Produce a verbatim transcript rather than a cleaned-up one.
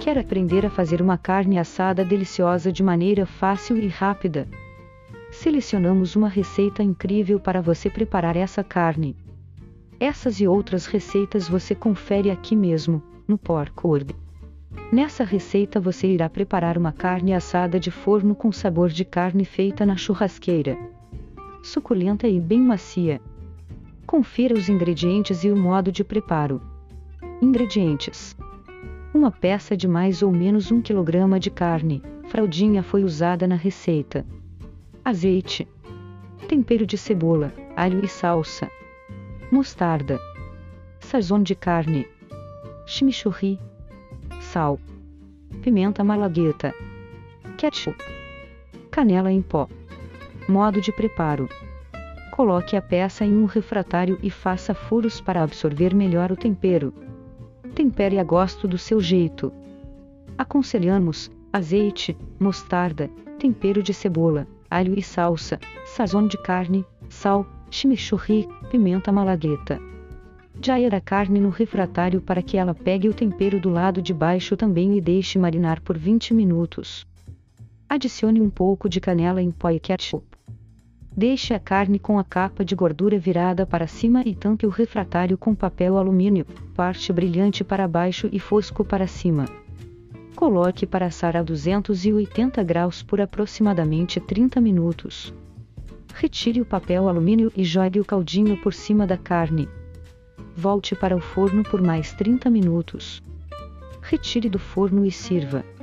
Quer aprender a fazer uma carne assada deliciosa de maneira fácil e rápida? Selecionamos uma receita incrível para você preparar essa carne. Essas e outras receitas você confere aqui mesmo, no Porkworld. Nessa receita você irá preparar uma carne assada de forno com sabor de carne feita na churrasqueira. Suculenta e bem macia. Confira os ingredientes e o modo de preparo. Ingredientes: uma peça de mais ou menos um quilograma de carne, fraldinha foi usada na receita. Azeite. Tempero de cebola, alho e salsa. Mostarda. Sazon de carne. Chimichurri. Sal. Pimenta malagueta. Ketchup. Canela em pó. Modo de preparo: coloque a peça em um refratário e faça furos para absorver melhor o tempero. Tempere a gosto do seu jeito. Aconselhamos azeite, mostarda, tempero de cebola, alho e salsa, sazon de carne, sal, chimichurri, pimenta malagueta. Jair a carne no refratário para que ela pegue o tempero do lado de baixo também e deixe marinar por vinte minutos. Adicione um pouco de canela em pó e ketchup. Deixe a carne com a capa de gordura virada para cima e tampe o refratário com papel alumínio, parte brilhante para baixo e fosco para cima. Coloque para assar a duzentos e oitenta graus por aproximadamente trinta minutos. Retire o papel alumínio e jogue o caldinho por cima da carne. Volte para o forno por mais trinta minutos. Retire do forno e sirva.